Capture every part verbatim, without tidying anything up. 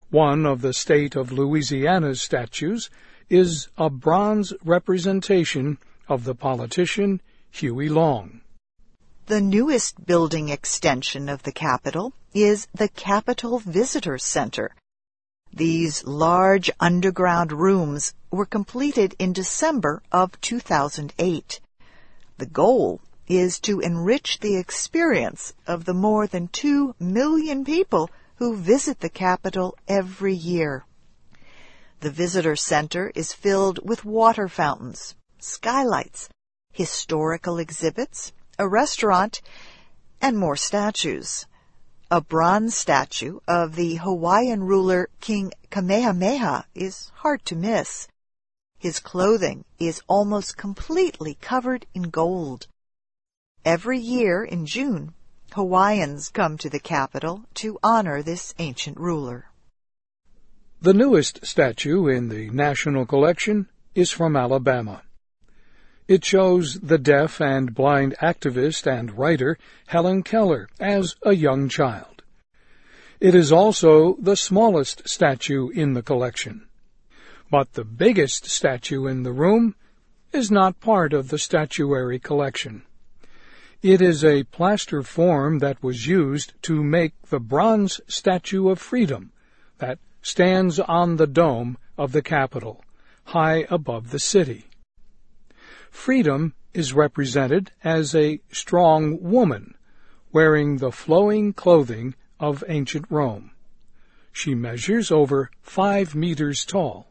One of the state of Louisiana's statues is a bronze representation of the politician Huey Long. The newest building extension of the Capitol is the Capitol Visitor Center. These large underground rooms were completed in December of two thousand eight. The goal is to enrich the experience of the more than two million people who visit the Capitol every year. The Visitor Center is filled with water fountains, skylights, historical exhibits, a restaurant, and more statues. A bronze statue of the Hawaiian ruler King Kamehameha is hard to miss. His clothing is almost completely covered in gold. Every year in June, Hawaiians come to the Capitol to honor this ancient ruler. The newest statue in the National Collection is from Alabama. It shows the deaf and blind activist and writer Helen Keller as a young child. It is also the smallest statue in the collection. But the biggest statue in the room is not part of the statuary collection. It is a plaster form that was used to make the bronze Statue of Freedom that stands on the dome of the Capitol, high above the city. Freedom is represented as a strong woman wearing the flowing clothing of ancient Rome. She measures over five meters tall.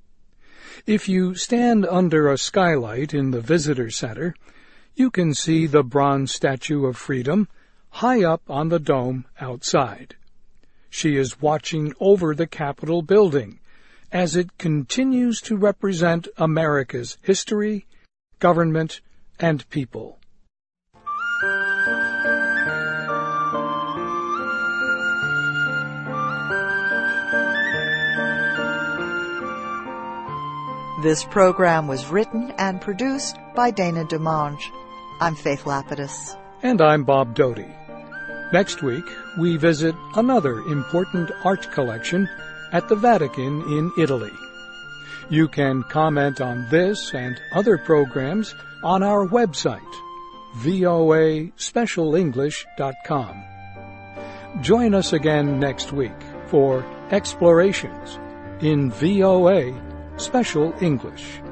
If you stand under a skylight in the visitor center, you can see the bronze Statue of Freedom high up on the dome outside. She is watching over the Capitol building as it continues to represent America's history, government, and people. This program was written and produced by Dana DeMange. I'm Faith Lapidus. And I'm Bob Doty. Next week, we visit another important art collection at the Vatican in Italy. You can comment on this and other programs on our website, v o a special english dot com. Join us again next week for Explorations in V O A Special English.